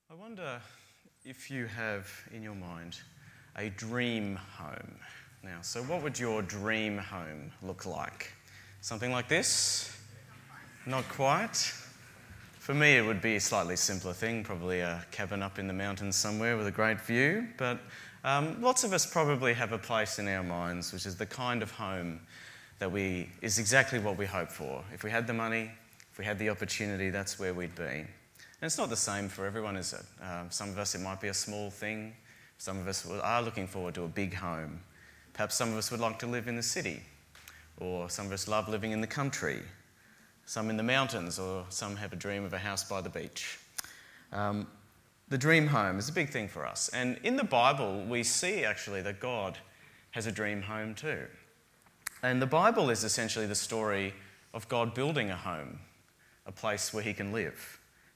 I wonder if you have in your mind a dream home. Now, so what would your dream home look like? Something like this? Not quite. For me, it would be a slightly simpler thing, probably a cabin up in the mountains somewhere with a great view. But lots of us probably have a place in our minds which is the kind of home that is exactly what we hope for. If we had the money, if we had the opportunity, that's where we'd be. And it's not the same for everyone, is it? Some of us, it might be a small thing. Some of us are looking forward to a big home. Perhaps some of us would like to live in the city, or some of us love living in the country, some in the mountains, or some have a dream of a house by the beach. The dream home is a big thing for us. And in the Bible, we see actually that God has a dream home too. And the Bible is essentially the story of God building a home, a place where he can live.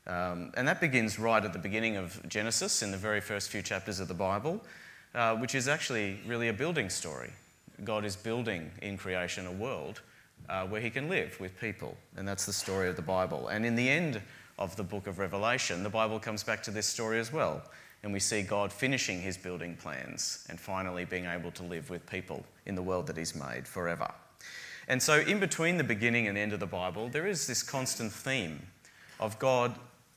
And that begins right at the beginning of Genesis, in the very first few chapters of the Bible, which is actually really a building story. God is building in creation a world where he can live with people, and that's the story of the Bible. And in the end of the book of Revelation, the Bible comes back to this story as well, and we see God finishing his building plans and finally being able to live with people in the world that he's made forever. And so in between the beginning and end of the Bible, there is this constant theme of God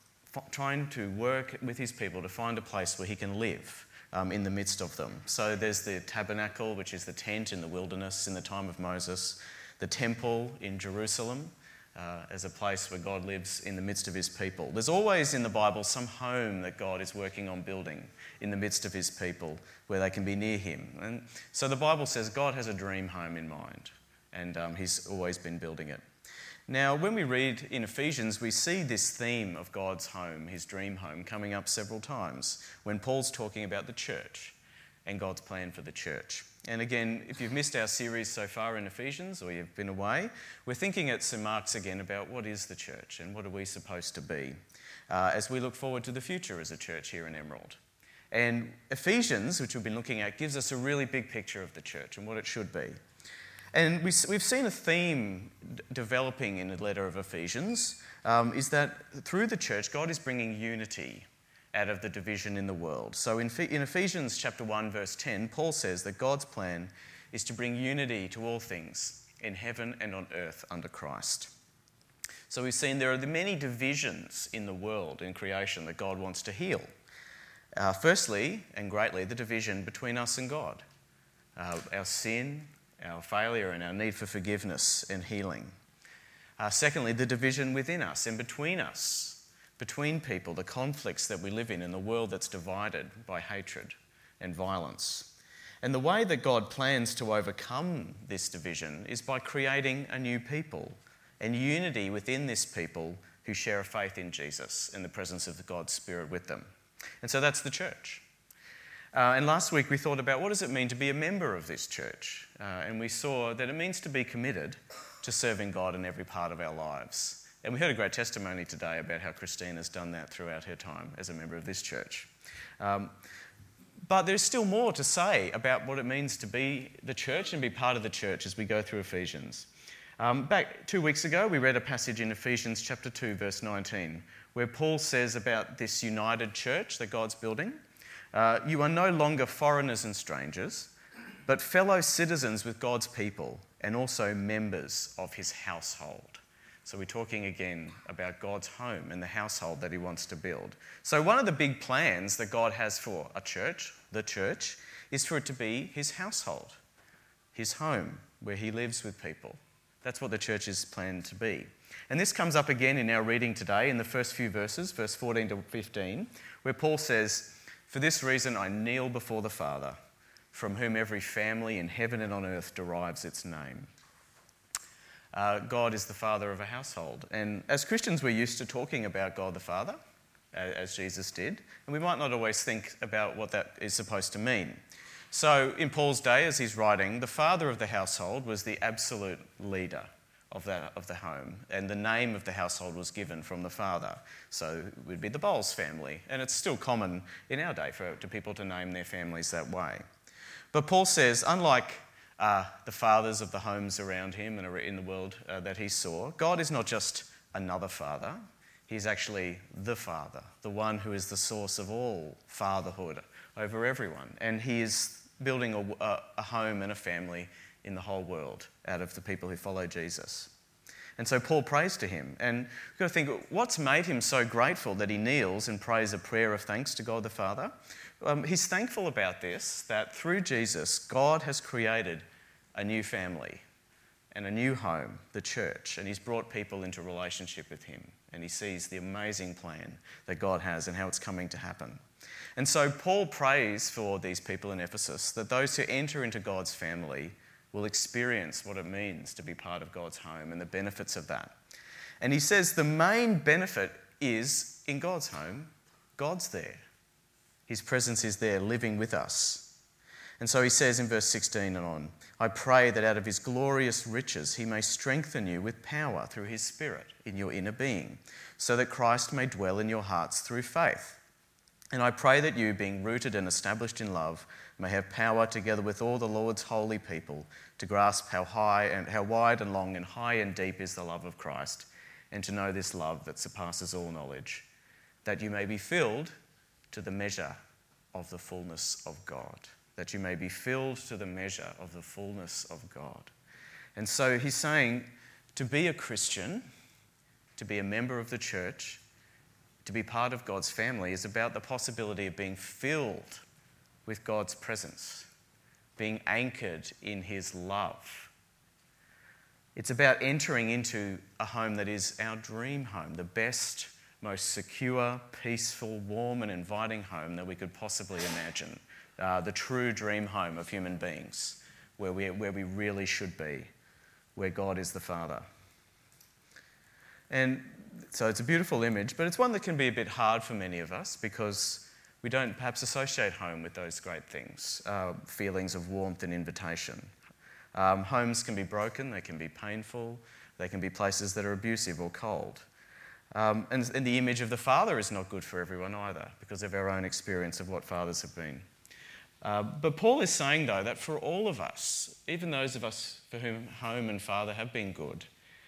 trying to work with his people to find a place where he can live in the midst of them. So there's the tabernacle, which is the tent in the wilderness in the time of Moses, the temple in Jerusalem as a place where God lives in the midst of his people. There's always in the Bible some home that God is working on building in the midst of his people where they can be near him. And so the Bible says God has a dream home in mind, and he's always been building it. Now, when we read in Ephesians, we see this theme of God's home, his dream home, coming up several times when Paul's talking about the church and God's plan for the church. And again, if you've missed our series so far in Ephesians, or you've been away, we're thinking at St. Mark's again about what is the church and what are we supposed to be as we look forward to the future as a church here in Emerald. And Ephesians, which we've been looking at, gives us a really big picture of the church and what it should be. And we've seen a theme developing in the letter of Ephesians, is that through the church, God is bringing unity out of the division in the world. So in Ephesians chapter 1, verse 10, Paul says that God's plan is to bring unity to all things in heaven and on earth under Christ. So we've seen there are the many divisions in the world, in creation, that God wants to heal. Firstly, and greatly, the division between us and God. Our sin, our failure and our need for forgiveness and healing. Secondly, the division within us and between us, between people, the conflicts that we live in the world that's divided by hatred and violence. And the way that God plans to overcome this division is by creating a new people and unity within this people who share a faith in Jesus and the presence of God's Spirit with them. And so that's the church. And last week we thought about what does it mean to be a member of this church? And we saw that it means to be committed to serving God in every part of our lives. And we heard a great testimony today about how Christine has done that throughout her time as a member of this church. But there's still more to say about what it means to be the church and be part of the church as we go through Ephesians. Back 2 weeks ago, we read a passage in Ephesians chapter 2, verse 19, where Paul says about this united church that God's building, you are no longer foreigners and strangers, but fellow citizens with God's people and also members of his household. So we're talking again about God's home and the household that he wants to build. So one of the big plans that God has for a church, the church, is for it to be his household, his home, where he lives with people. That's what the church is planned to be. And this comes up again in our reading today in the first few verses, verse 14 to 15, where Paul says, "For this reason I kneel before the Father, from whom every family in heaven and on earth derives its name." God is the father of a household. And as Christians, we're used to talking about God the Father, as Jesus did, and we might not always think about what that is supposed to mean. So in Paul's day, as he's writing, the father of the household was the absolute leader of the home, and the name of the household was given from the father. So it would be the Bowles family, and it's still common in our day for people to name their families that way. But Paul says, unlike the fathers of the homes around him and in the world that he saw, God is not just another father. He's actually the Father, the one who is the source of all fatherhood over everyone. And he is building a home and a family in the whole world out of the people who follow Jesus. And so Paul prays to him. And we've got to think, what's made him so grateful that he kneels and prays a prayer of thanks to God the Father? He's thankful about this, that through Jesus, God has created a new family and a new home, the church, and he's brought people into relationship with him. And he sees the amazing plan that God has and how it's coming to happen. And so Paul prays for these people in Ephesus that those who enter into God's family will experience what it means to be part of God's home and the benefits of that. And he says the main benefit is in God's home, God's there. His presence is there living with us. And so he says in verse 16 and on, I pray that out of his glorious riches he may strengthen you with power through his Spirit in your inner being, so that Christ may dwell in your hearts through faith. And I pray that you, being rooted and established in love, may have power together with all the Lord's holy people to grasp how wide and long and high and deep is the love of Christ, and to know this love that surpasses all knowledge, that you may be filled to the measure of the fullness of God. That you may be filled to the measure of the fullness of God. And so he's saying to be a Christian, to be a member of the church, to be part of God's family is about the possibility of being filled with God's presence, being anchored in his love. It's about entering into a home that is our dream home, the best, most secure, peaceful, warm and inviting home that we could possibly imagine. The true dream home of human beings, where we really should be, where God is the Father. And so it's a beautiful image, but it's one that can be a bit hard for many of us because we don't perhaps associate home with those great things, feelings of warmth and invitation. Homes can be broken, they can be painful, they can be places that are abusive or cold. And the image of the father is not good for everyone either because of our own experience of what fathers have been. But Paul is saying, though, that for all of us, even those of us for whom home and father have been good,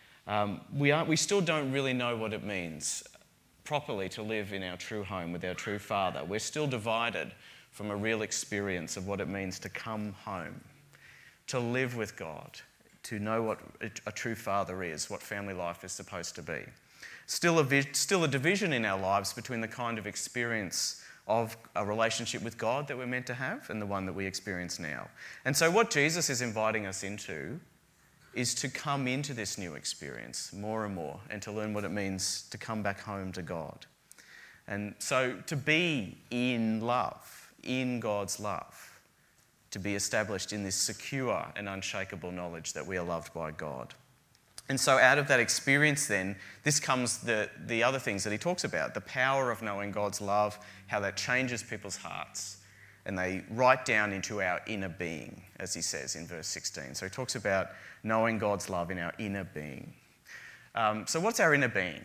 we still don't really know what it means properly to live in our true home with our true father. We're still divided from a real experience of what it means to come home, to live with God, to know what a true father is, what family life is supposed to be. Still a division in our lives between the kind of experience of a relationship with God that we're meant to have and the one that we experience now. And so what Jesus is inviting us into is to come into this new experience more and more and to learn what it means to come back home to God. And so to be in love, in God's love, to be established in this secure and unshakable knowledge that we are loved by God. And so out of that experience then, this comes the other things that he talks about, the power of knowing God's love, how that changes people's hearts, and they write down into our inner being, as he says in verse 16. So he talks about knowing God's love in our inner being. So what's our inner being?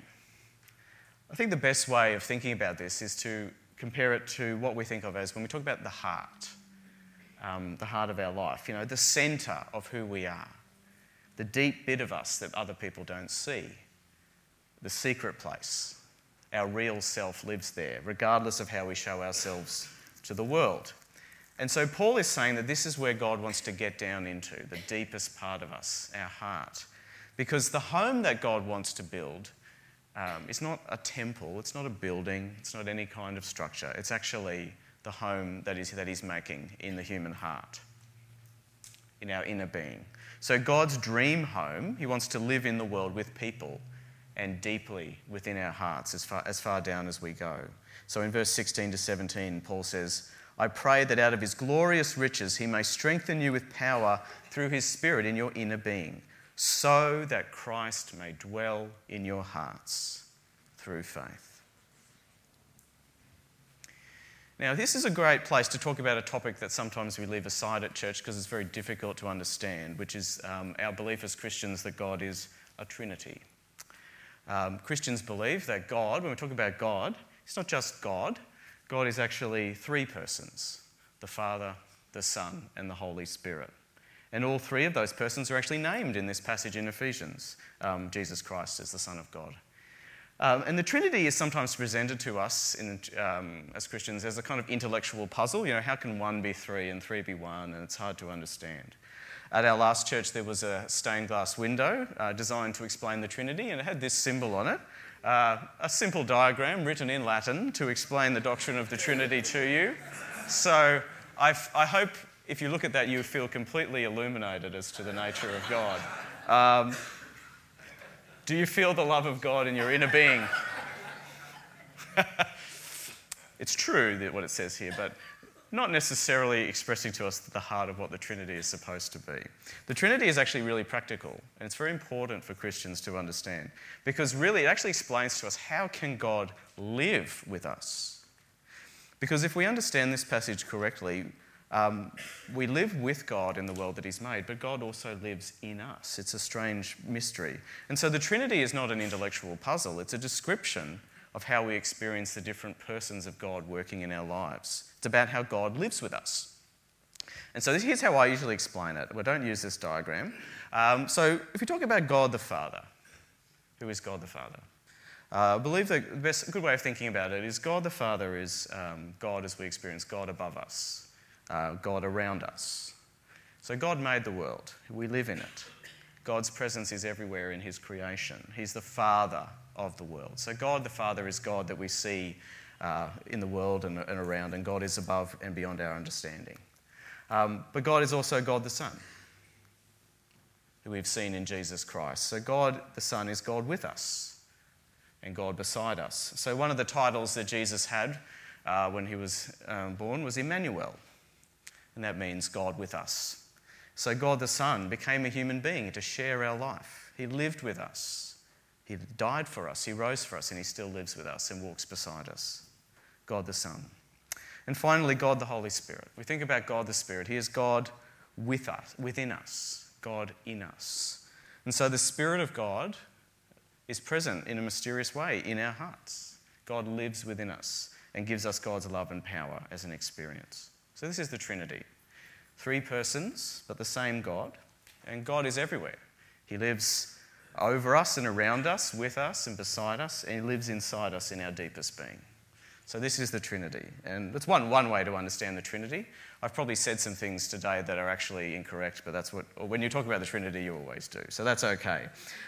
I think the best way of thinking about this is to compare it to what we think of as when we talk about the heart of our life, the centre of who we are. The deep bit of us that other people don't see, the secret place. Our real self lives there, regardless of how we show ourselves to the world. And so Paul is saying that this is where God wants to get down into, the deepest part of us, our heart. Because the home that God wants to build is not a temple, it's not a building, it's not any kind of structure. It's actually the home that he's making in the human heart, in our inner being. So God's dream home, he wants to live in the world with people and deeply within our hearts as far down as we go. So in verse 16 to 17, Paul says, I pray that out of his glorious riches he may strengthen you with power through his Spirit in your inner being, so that Christ may dwell in your hearts through faith. Now, this is a great place to talk about a topic that sometimes we leave aside at church because it's very difficult to understand, which is our belief as Christians that God is a Trinity. Christians believe that God, when we talk about God, it's not just God. God is actually three persons, the Father, the Son, and the Holy Spirit. And all three of those persons are actually named in this passage in Ephesians. Jesus Christ is the Son of God. And the Trinity is sometimes presented to us as Christians as a kind of intellectual puzzle. You know, how can one be three and three be one? And it's hard to understand. At our last church, there was a stained glass window designed to explain the Trinity, and it had this symbol on it, a simple diagram written in Latin to explain the doctrine of the Trinity to you. So I hope if you look at that, you feel completely illuminated as to the nature of God. Do you feel the love of God in your inner being? It's true that what it says here, but not necessarily expressing to us the heart of what the Trinity is supposed to be. The Trinity is actually really practical, and it's very important for Christians to understand, because really it actually explains to us how can God live with us. Because if we understand this passage correctly, we live with God in the world that He's made, but God also lives in us. It's a strange mystery. And so the Trinity is not an intellectual puzzle, it's a description of how we experience the different persons of God working in our lives. It's about how God lives with us. And so here's how I usually explain it. We don't use this diagram. So if we talk about God the Father, who is God the Father? I believe the good way of thinking about it is God the Father is God as we experience God above us, God around us. So God made the world. We live in it. God's presence is everywhere in His creation. He's the Father of the world. So God the Father is God that we see in the world and around, and God is above and beyond our understanding. But God is also God the Son, who we've seen in Jesus Christ. So God the Son is God with us and God beside us. So one of the titles that Jesus had when He was born was Emmanuel, and that means God with us. So God the Son became a human being to share our life. He lived with us. He died for us. He rose for us, and He still lives with us and walks beside us. God the Son. And finally, God the Holy Spirit. We think about God the Spirit. He is God with us, within us, God in us. And so the Spirit of God is present in a mysterious way in our hearts. God lives within us and gives us God's love and power as an experience. So this is the Trinity. Three persons, but the same God. And God is everywhere. He lives over us and around us, with us and beside us, and He lives inside us in our deepest being. So this is the Trinity. And that's one way to understand the Trinity. I've probably said some things today that are actually incorrect, but that's what, when you talk about the Trinity, you always do. So that's okay.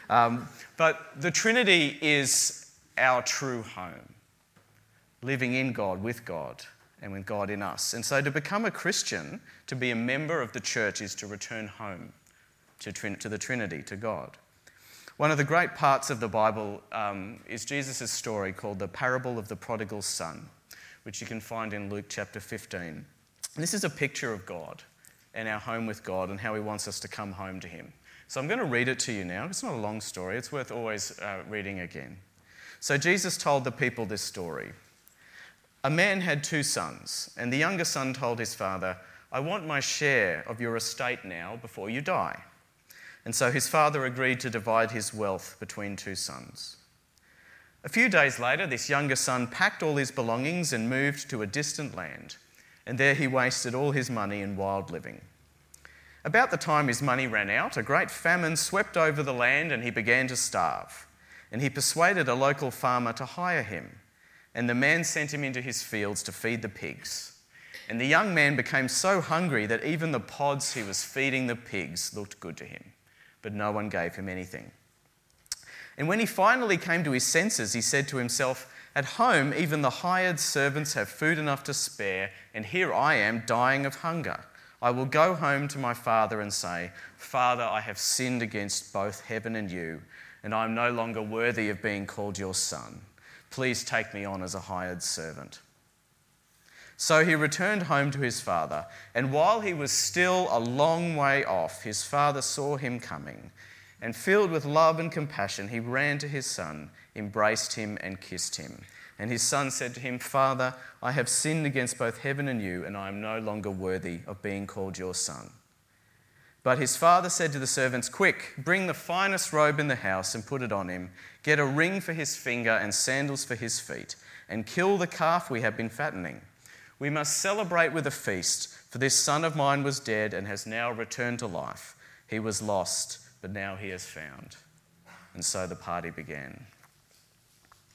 But the Trinity is our true home, living in God, with God, and with God in us. And so to become a Christian, to be a member of the church, is to return home to the Trinity, to God. One of the great parts of the Bible is Jesus' story called the Parable of the Prodigal Son, which you can find in Luke chapter 15. And this is a picture of God and our home with God and how He wants us to come home to Him. So I'm going to read it to you now. It's not a long story. It's worth always reading again. So Jesus told the people this story. A man had 2 sons, and the younger son told his father, "I want my share of your estate now before you die." And so his father agreed to divide his wealth between 2 sons. A few days later, this younger son packed all his belongings and moved to a distant land, and there he wasted all his money in wild living. About the time his money ran out, a great famine swept over the land and he began to starve. And he persuaded a local farmer to hire him, and the man sent him into his fields to feed the pigs. And the young man became so hungry that even the pods he was feeding the pigs looked good to him, but no one gave him anything. And when he finally came to his senses, he said to himself, "At home, even the hired servants have food enough to spare, and here I am dying of hunger. I will go home to my father and say, 'Father, I have sinned against both heaven and you, and I am no longer worthy of being called your son. Please take me on as a hired servant.' So he returned home to his father, and while he was still a long way off, his father saw him coming, and filled with love and compassion, he ran to his son, embraced him and kissed him. And his son said to him, 'Father, I have sinned against both heaven and you, and I am no longer worthy of being called your son.' But his father said to the servants, 'Quick, bring the finest robe in the house and put it on him. Get a ring for his finger and sandals for his feet, and kill the calf we have been fattening. We must celebrate with a feast, for this son of mine was dead and has now returned to life. He was lost, but now he is found.' And so the party began."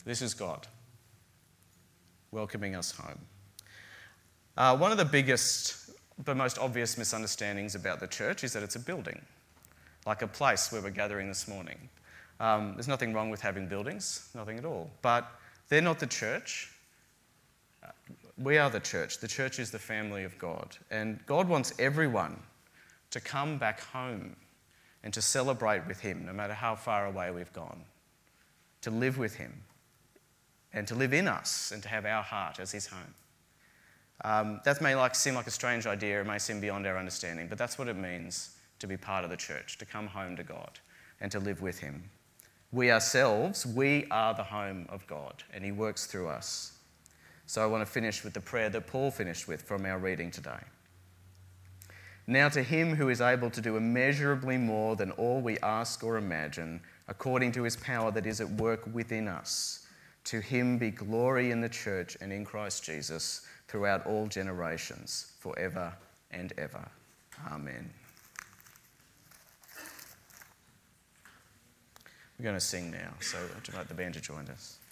This is God welcoming us home. One of the biggest, the most obvious misunderstandings about the church is that it's a building, like a place where we're gathering this morning. There's nothing wrong with having buildings, nothing at all. But they're not the church. We are the church. The church is the family of God. And God wants everyone to come back home and to celebrate with him, no matter how far away we've gone, to live with him and to live in us and to have our heart as his home. That may seem like a strange idea, it may seem beyond our understanding, but that's what it means to be part of the church, to come home to God and to live with him. We ourselves, we are the home of God, and he works through us. So I want to finish with the prayer that Paul finished with from our reading today. Now to him who is able to do immeasurably more than all we ask or imagine, according to his power that is at work within us, to him be glory in the church and in Christ Jesus throughout all generations, forever and ever. Amen. We're going to sing now, so I'd invite the band to join us.